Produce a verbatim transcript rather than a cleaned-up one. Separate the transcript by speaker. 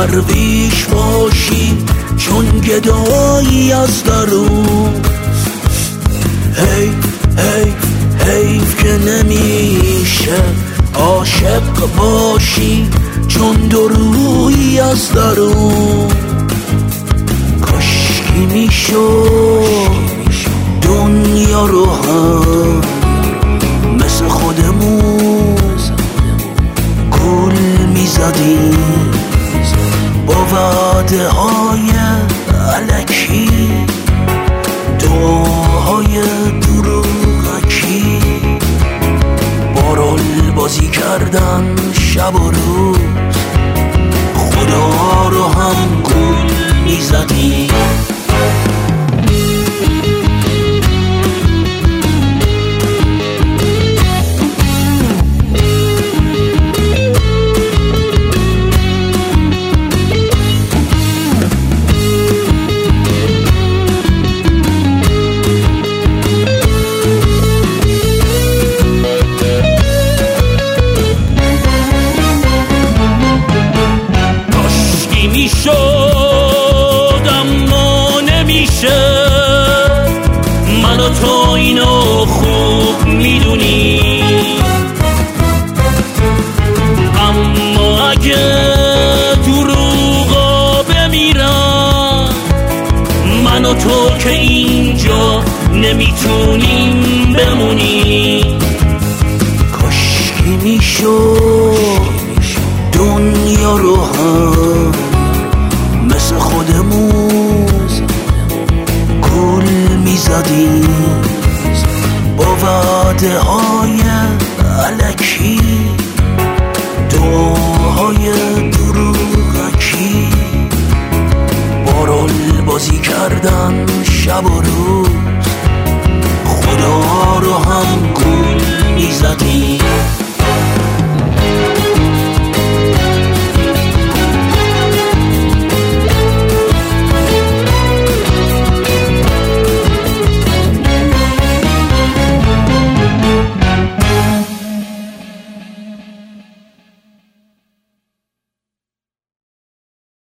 Speaker 1: درویش باشی چون گدایی از درون. هی هی حیف که نمیشه عاشق باشی چون درویی از درون. کاشکی میشد دنیا رو هم مثل خودمون گل میزدیم با وعده های الکی، دعاهای دروغکی، با رول بازی کردن شب و روز خدا رو هم گل میزدیم. میشد اما نمیشه، من و تو اینو خوب میدونی. اما اگه دروغا بمیرم من و تو که اینجا نمیتونیم بمونی. کاشکی میشد دنیا رو هم مثل خودمون گل میزدیم با وعده ها